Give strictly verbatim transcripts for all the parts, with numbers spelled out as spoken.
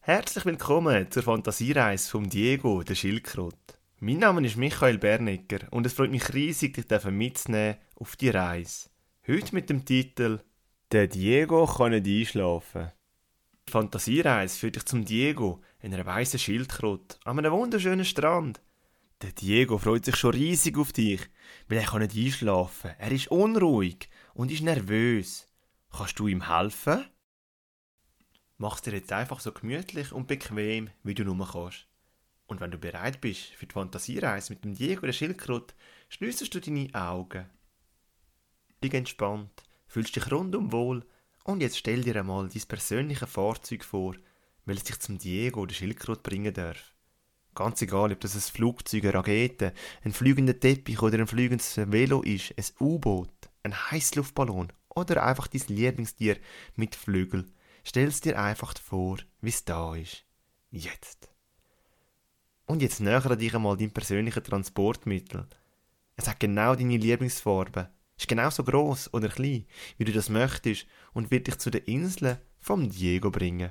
Herzlich willkommen zur Fantasiereise von Diego, der Schildkröte. Mein Name ist Michael Bernecker und es freut mich riesig, dich mitzunehmen auf die Reise. Heute mit dem Titel «Der Diego kann nicht einschlafen». Die Fantasiereise führt dich zum Diego, einer weißen Schildkröte, an einem wunderschönen Strand. Der Diego freut sich schon riesig auf dich, weil er kann nicht einschlafen. Er ist unruhig und ist nervös. Kannst du ihm helfen? Mach's dir jetzt einfach so gemütlich und bequem, wie du nur kannst. Und wenn du bereit bist für die Fantasiereise mit dem Diego der Schildkröte, schliessest du deine Augen. Lieg entspannt, fühlst dich rundum wohl und jetzt stell dir einmal dein persönliches Fahrzeug vor, welches dich zum Diego der Schildkröte bringen darf. Ganz egal, ob das ein Flugzeug, eine Rakete, ein fliegender Teppich oder ein fliegendes Velo ist, ein U-Boot, ein Heißluftballon oder einfach dein Lieblingstier mit Flügeln. Stell es dir einfach vor, wie es da ist. Jetzt. Und jetzt nähere dich einmal dein persönliches Transportmittel. Es hat genau deine Lieblingsfarbe. Ist genauso gross oder klein, wie du das möchtest und wird dich zu den Inseln vom Diego bringen.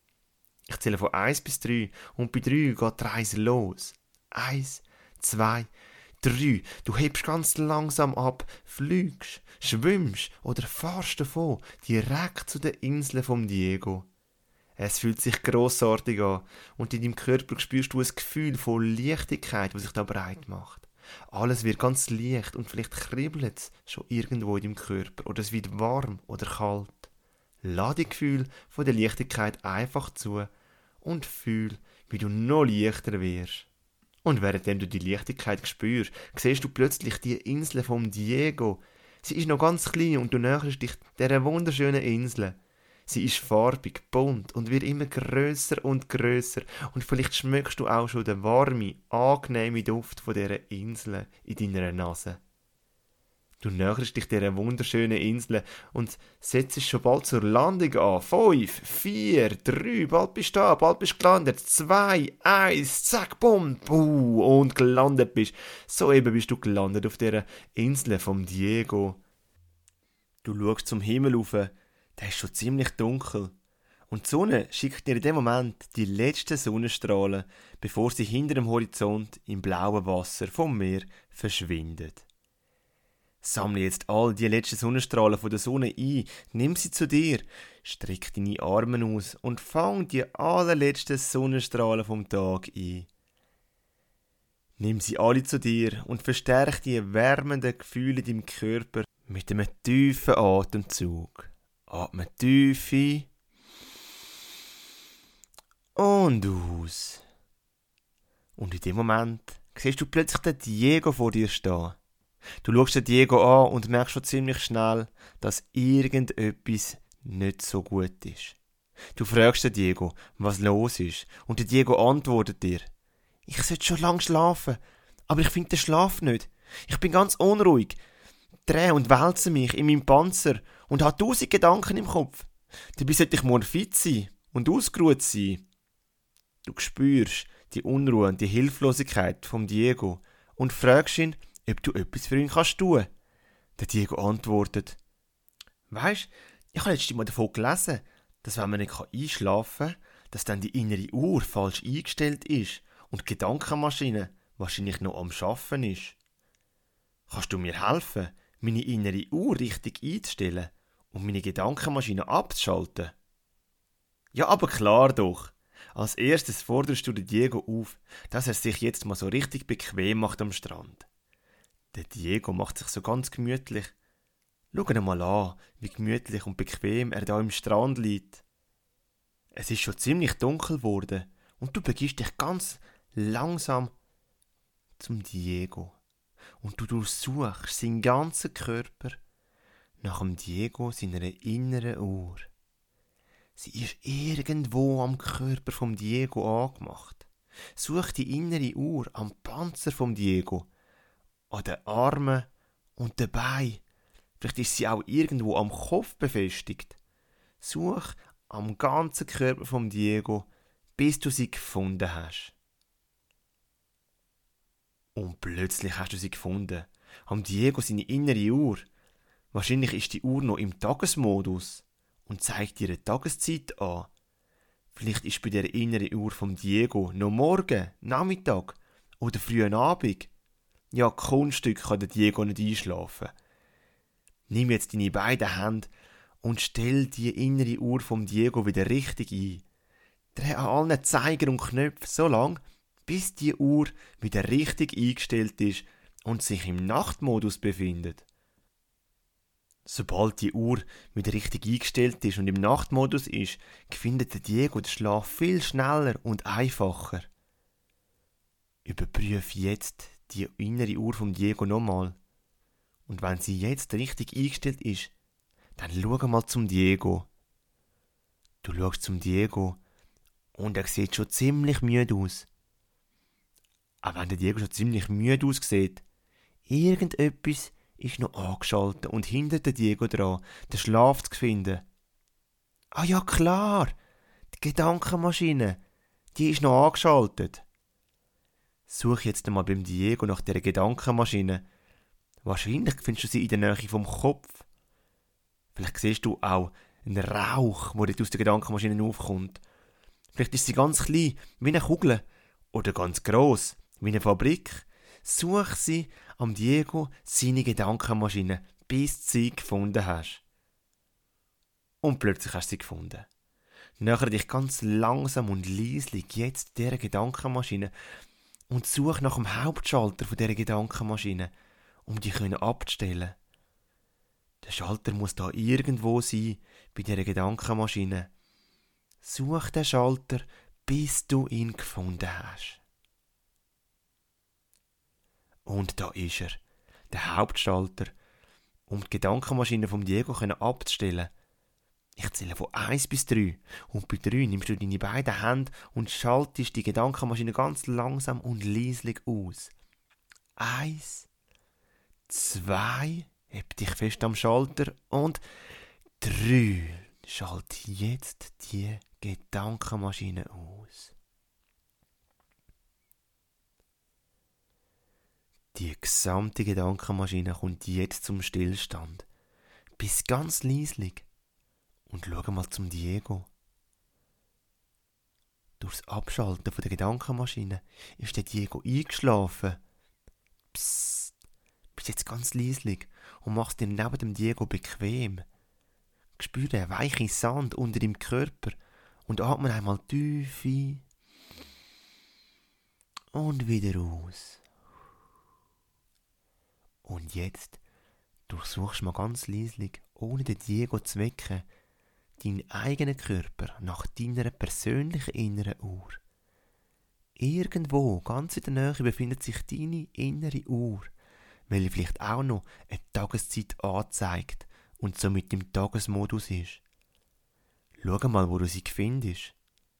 Ich zähle von eins bis drei und bei drei geht die Reise los. Eins, zwei, drei. Du hebst ganz langsam ab, fliegst, schwimmst oder fahrst davon direkt zu den Inseln vom Diego. Es fühlt sich grossartig an und in deinem Körper spürst du ein Gefühl von Leichtigkeit, das sich da breit macht. Alles wird ganz leicht und vielleicht kribbelt es schon irgendwo in deinem Körper oder es wird warm oder kalt. Lass die Gefühl von der Leichtigkeit einfach zu und fühl, wie du noch leichter wirst. Und währenddem du die Leichtigkeit spürst, siehst du plötzlich die Insel vom Diego. Sie ist noch ganz klein und du näherst dich dieser wunderschönen Insel. Sie ist farbig, bunt und wird immer grösser und grösser. Und vielleicht schmeckst du auch schon den warmen, angenehmen Duft von dieser Insel in deiner Nase. Du näherst dich dieser wunderschönen Insel und setzt schon bald zur Landung an. Fünf, vier, drei, bald bist du da, bald bist du gelandet. Zwei, eins, zack, bumm, buh, und gelandet bist. Soeben bist du gelandet auf dieser Insel vom Diego. Du schaust zum Himmel rauf, der ist schon ziemlich dunkel. Und die Sonne schickt dir in dem Moment die letzten Sonnenstrahlen, bevor sie hinter dem Horizont im blauen Wasser vom Meer verschwindet. Sammle jetzt all die letzten Sonnenstrahlen von der Sonne ein, nimm sie zu dir, streck deine Arme aus und fang die allerletzten Sonnenstrahlen vom Tag ein. Nimm sie alle zu dir und verstärk die wärmenden Gefühle in deinem Körper mit einem tiefen Atemzug. Atme tief ein und aus. Und in dem Moment siehst du plötzlich den Diego vor dir stehen. Du schaust den Diego an und merkst schon ziemlich schnell, dass irgendetwas nicht so gut ist. Du fragst den Diego, was los ist, und der Diego antwortet dir: Ich sollte schon lange schlafen, aber ich finde den Schlaf nicht. Ich bin ganz unruhig, drehe und wälze mich in meinem Panzer und habe tausend Gedanken im Kopf. Dabei sollte ich morgen fit sein und ausgeruht sein. Du spürst die Unruhe und die Hilflosigkeit vom Diego und fragst ihn, ob du etwas für ihn kannst tun. Der Diego antwortet: Weisst, ich habe letztes Mal davon gelesen, dass wenn man nicht einschlafen kann, dass dann die innere Uhr falsch eingestellt ist und die Gedankenmaschine wahrscheinlich noch am Arbeiten ist. Kannst du mir helfen, meine innere Uhr richtig einzustellen und meine Gedankenmaschine abzuschalten? Ja, aber klar doch. Als erstes forderst du den Diego auf, dass er sich jetzt mal so richtig bequem macht am Strand. Der Diego macht sich so ganz gemütlich. Schau ihn mal an, wie gemütlich und bequem er da im Strand liegt. Es ist schon ziemlich dunkel geworden und du begibst dich ganz langsam zum Diego. Und du durchsuchst seinen ganzen Körper nach dem Diego seiner inneren Uhr. Sie ist irgendwo am Körper vom Diego angemacht. Such die innere Uhr am Panzer vom Diego, an den Armen und den Beinen. Vielleicht ist sie auch irgendwo am Kopf befestigt. Such am ganzen Körper vom Diego, bis du sie gefunden hast. Und plötzlich hast du sie gefunden. Am Diego seine innere Uhr. Wahrscheinlich ist die Uhr noch im Tagesmodus und zeigt dir eine Tageszeit an. Vielleicht ist bei der inneren Uhr vom Diego noch morgen, Nachmittag oder frühen Abend. Ja, Kunststück kann der Diego nicht einschlafen. Nimm jetzt deine beiden Hände und stell die innere Uhr vom Diego wieder richtig ein. Dreh an allen Zeiger und Knöpfen so lang, bis die Uhr wieder richtig eingestellt ist und sich im Nachtmodus befindet. Sobald die Uhr wieder richtig eingestellt ist und im Nachtmodus ist, findet der Diego den Schlaf viel schneller und einfacher. Überprüfe jetzt die innere Uhr vom Diego nochmal. Und wenn sie jetzt richtig eingestellt ist, dann schau mal zum Diego. Du schaust zum Diego und er sieht schon ziemlich müde aus. Aber wenn der Diego schon ziemlich müde aussieht, irgendetwas ist noch angeschaltet und hinter der Diego dran, den Schlaf zu finden. Ah ja, klar, die Gedankenmaschine, die ist noch angeschaltet. Such jetzt einmal beim Diego nach dieser Gedankenmaschine. Wahrscheinlich findest du sie in der Nähe vom Kopf. Vielleicht siehst du auch einen Rauch, der dort aus der Gedankenmaschine aufkommt. Vielleicht ist sie ganz klein, wie eine Kugel, oder ganz gross, wie eine Fabrik. Such sie am Diego seine Gedankenmaschine, bis du sie gefunden hast. Und plötzlich hast du sie gefunden. Nähere dich ganz langsam und leislich jetzt dieser Gedankenmaschine und such nach dem Hauptschalter von dieser Gedankenmaschine, um die abzustellen. Der Schalter muss da irgendwo sein, bei dieser Gedankenmaschine. Such den Schalter, bis du ihn gefunden hast. Und da ist er, der Hauptschalter, um die Gedankenmaschine vom Diego abzustellen. Ich zähle von eins bis drei und bei drei nimmst du deine beiden Hände und schaltest die Gedankenmaschine ganz langsam und leislich aus. Eins, zwei, heb dich fest am Schalter und drei. Schalte jetzt die Gedankenmaschine aus. Die gesamte Gedankenmaschine kommt jetzt zum Stillstand. Bis ganz leislich. Und schau mal zum Diego. Durchs Abschalten von der Gedankenmaschine ist der Diego eingeschlafen. Psst, bist jetzt ganz leislich und machst dir neben dem Diego bequem. Spür den weichen Sand unter deinem Körper und atme einmal tief ein und wieder aus. Und jetzt durchsuchst du mal ganz leislich, ohne den Diego zu wecken, deinen eigenen Körper nach deiner persönlichen inneren Uhr. Irgendwo, ganz in der Nähe, befindet sich deine innere Uhr, weil vielleicht auch noch eine Tageszeit anzeigt und somit im Tagesmodus ist. Schau mal, wo du sie findest.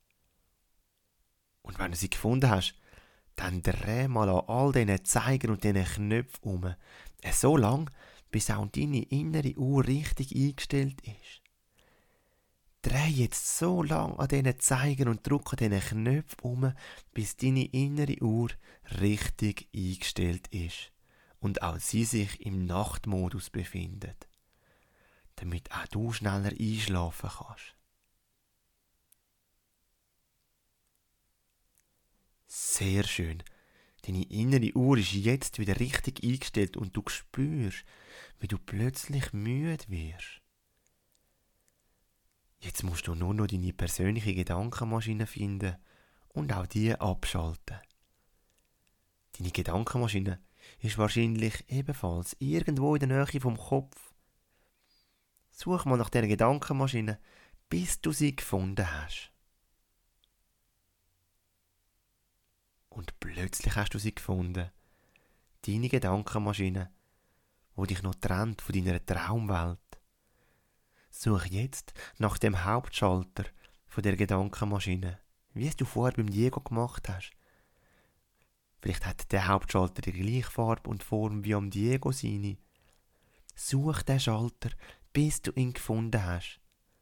Und wenn du sie gefunden hast, dann dreh mal an all diesen Zeigern und diesen Knöpfen um. So lang, bis auch deine innere Uhr richtig eingestellt ist. Dreh jetzt so lang an diesen Zeigern und drück an diesen Knöpfen um, bis deine innere Uhr richtig eingestellt ist und auch sie sich im Nachtmodus befindet, damit auch du schneller einschlafen kannst. Sehr schön. Deine innere Uhr ist jetzt wieder richtig eingestellt und du spürst, wie du plötzlich müde wirst. Jetzt musst du nur noch deine persönliche Gedankenmaschine finden und auch die abschalten. Deine Gedankenmaschine ist wahrscheinlich ebenfalls irgendwo in der Nähe vom Kopf. Such mal nach dieser Gedankenmaschine, bis du sie gefunden hast. Und plötzlich hast du sie gefunden. Deine Gedankenmaschine, die dich noch trennt von deiner Traumwelt. Such jetzt nach dem Hauptschalter von der Gedankenmaschine, wie es du vorher beim Diego gemacht hast. Vielleicht hat der Hauptschalter die gleiche Farbe und Form wie am Diego seine. Such den Schalter, bis du ihn gefunden hast.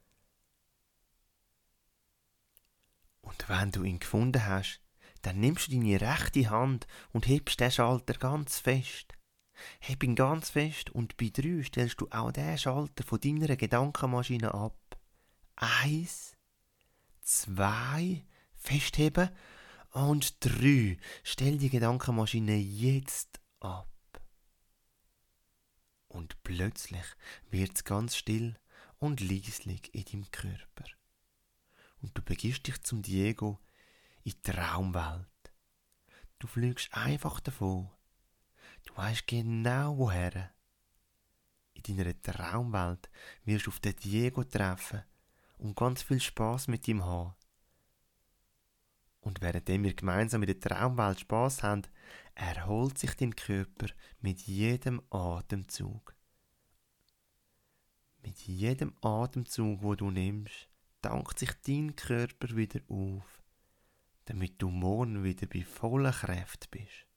Und wenn du ihn gefunden hast, dann nimmst du deine rechte Hand und hebst den Schalter ganz fest. Heb ihn ganz fest und bei drei stellst du auch den Schalter von deiner Gedankenmaschine ab. Eins, zwei, festheben und drei. Stell die Gedankenmaschine jetzt ab. Und plötzlich wird's ganz still und leislich in deinem Körper. Und du begibst dich zum Diego in die Traumwelt. Du fliegst einfach davon. Du weißt genau woher. In deiner Traumwelt wirst du auf den Diego treffen und ganz viel Spass mit ihm haben. Und währenddem wir gemeinsam in der Traumwelt Spass haben, erholt sich dein Körper mit jedem Atemzug. Mit jedem Atemzug, wo du nimmst, tankt sich dein Körper wieder auf, damit du morgen wieder bei vollen Kräften bist.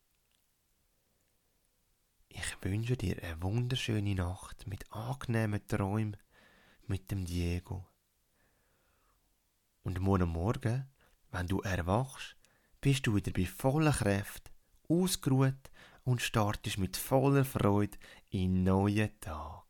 Ich wünsche dir eine wunderschöne Nacht mit angenehmen Träumen mit dem Diego. Und morgen Morgen, wenn du erwachst, bist du wieder bei vollen Kräften, ausgeruht und startest mit voller Freude in den neuen Tag.